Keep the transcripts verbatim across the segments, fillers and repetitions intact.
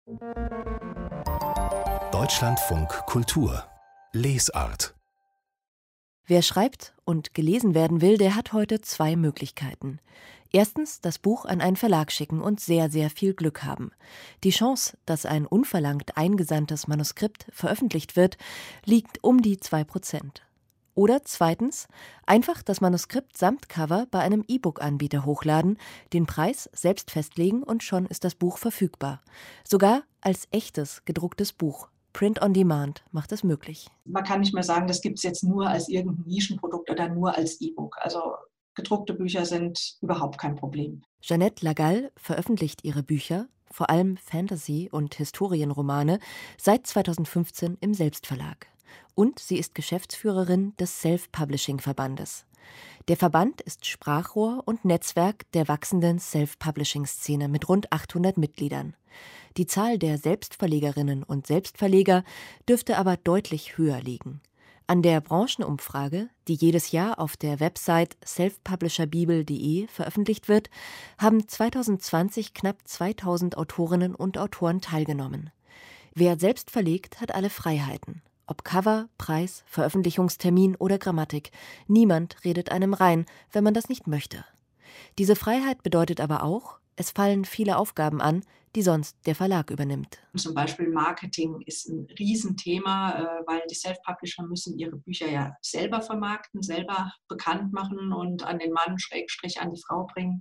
Deutschlandfunk Kultur Lesart. Wer schreibt und gelesen werden will, der hat heute zwei Möglichkeiten. Erstens das Buch an einen Verlag schicken und sehr, sehr viel Glück haben. Die Chance, dass ein unverlangt eingesandtes Manuskript veröffentlicht wird, liegt um die zwei Prozent. Oder zweitens, einfach das Manuskript samt Cover bei einem E-Book-Anbieter hochladen, den Preis selbst festlegen und schon ist das Buch verfügbar. Sogar als echtes gedrucktes Buch. Print on Demand macht es möglich. Man kann nicht mehr sagen, das gibt es jetzt nur als irgendein Nischenprodukt oder nur als E-Book. Also gedruckte Bücher sind überhaupt kein Problem. Jeanette Lagall veröffentlicht ihre Bücher, vor allem Fantasy- und Historienromane, seit zweitausendfünfzehn im Selbstverlag. Und sie ist Geschäftsführerin des Self-Publishing-Verbandes. Der Verband ist Sprachrohr und Netzwerk der wachsenden Self-Publishing-Szene mit rund achthundert Mitgliedern. Die Zahl der Selbstverlegerinnen und Selbstverleger dürfte aber deutlich höher liegen. An der Branchenumfrage, die jedes Jahr auf der Website self publisher bibel punkt de veröffentlicht wird, haben zweitausendzwanzig knapp zweitausend Autorinnen und Autoren teilgenommen. Wer selbst verlegt, hat alle Freiheiten. Ob Cover, Preis, Veröffentlichungstermin oder Grammatik. Niemand redet einem rein, wenn man das nicht möchte. Diese Freiheit bedeutet aber auch, es fallen viele Aufgaben an, die sonst der Verlag übernimmt. Zum Beispiel Marketing ist ein Riesenthema, weil die Self-Publisher müssen ihre Bücher ja selber vermarkten, selber bekannt machen und an den Mann, Schrägstrich, an die Frau bringen.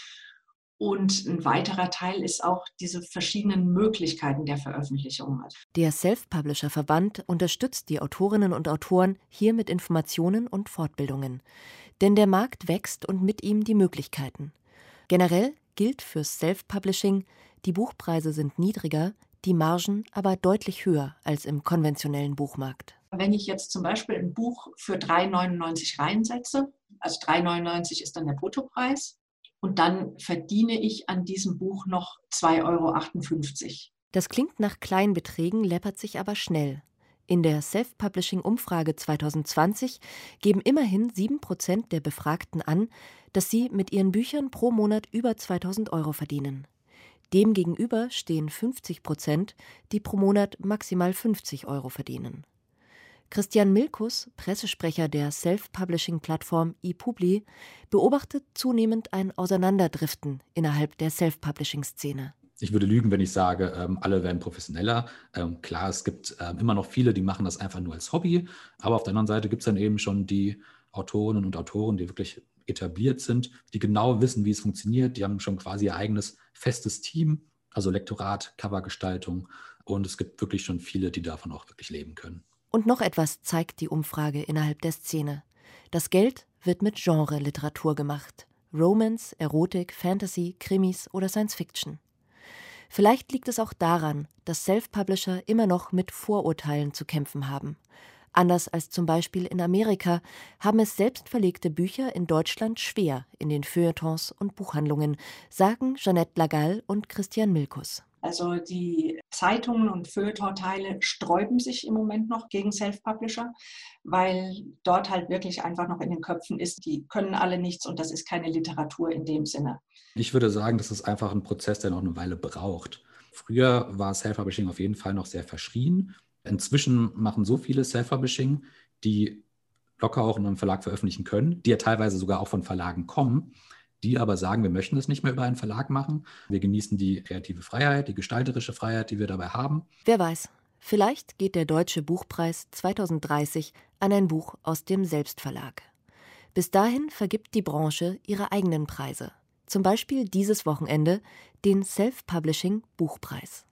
Und ein weiterer Teil ist auch diese verschiedenen Möglichkeiten der Veröffentlichung. Der Self-Publisher-Verband unterstützt die Autorinnen und Autoren hier mit Informationen und Fortbildungen. Denn der Markt wächst und mit ihm die Möglichkeiten. Generell gilt fürs Self-Publishing, die Buchpreise sind niedriger, die Margen aber deutlich höher als im konventionellen Buchmarkt. Wenn ich jetzt zum Beispiel ein Buch für drei Euro neunundneunzig reinsetze, also drei Euro neunundneunzig ist dann der Bruttopreis, und dann verdiene ich an diesem Buch noch zwei Euro achtundfünfzig. Das klingt nach kleinen Beträgen, läppert sich aber schnell. In der Self-Publishing-Umfrage zweitausendzwanzig geben immerhin sieben Prozent der Befragten an, dass sie mit ihren Büchern pro Monat über zweitausend Euro verdienen. Demgegenüber stehen fünfzig Prozent, die pro Monat maximal fünfzig Euro verdienen. Christian Milkus, Pressesprecher der Self-Publishing-Plattform ePubli, beobachtet zunehmend ein Auseinanderdriften innerhalb der Self-Publishing-Szene. Ich würde lügen, wenn ich sage, ähm, alle werden professioneller. Ähm, klar, es gibt ähm, immer noch viele, die machen das einfach nur als Hobby. Aber auf der anderen Seite gibt es dann eben schon die Autorinnen und Autoren, die wirklich etabliert sind, die genau wissen, wie es funktioniert. Die haben schon quasi ihr eigenes festes Team, also Lektorat, Covergestaltung. Und es gibt wirklich schon viele, die davon auch wirklich leben können. Und noch etwas zeigt die Umfrage innerhalb der Szene. Das Geld wird mit Genre-Literatur gemacht. Romance, Erotik, Fantasy, Krimis oder Science-Fiction. Vielleicht liegt es auch daran, dass Self-Publisher immer noch mit Vorurteilen zu kämpfen haben. Anders als zum Beispiel in Amerika haben es selbst verlegte Bücher in Deutschland schwer in den Feuilletons und Buchhandlungen, sagen Jeanette Lagall und Christian Milkus. Also die Zeitungen und Feuilleton-Teile sträuben sich im Moment noch gegen Self-Publisher, weil dort halt wirklich einfach noch in den Köpfen ist, die können alle nichts und das ist keine Literatur in dem Sinne. Ich würde sagen, das ist einfach ein Prozess, der noch eine Weile braucht. Früher war Self-Publishing auf jeden Fall noch sehr verschrien. Inzwischen machen so viele Self-Publishing, die locker auch in einem Verlag veröffentlichen können, die ja teilweise sogar auch von Verlagen kommen, die aber sagen, wir möchten das nicht mehr über einen Verlag machen. Wir genießen die kreative Freiheit, die gestalterische Freiheit, die wir dabei haben. Wer weiß, vielleicht geht der Deutsche Buchpreis zweitausenddreißig an ein Buch aus dem Selbstverlag. Bis dahin vergibt die Branche ihre eigenen Preise. Zum Beispiel dieses Wochenende den Self-Publishing Buchpreis.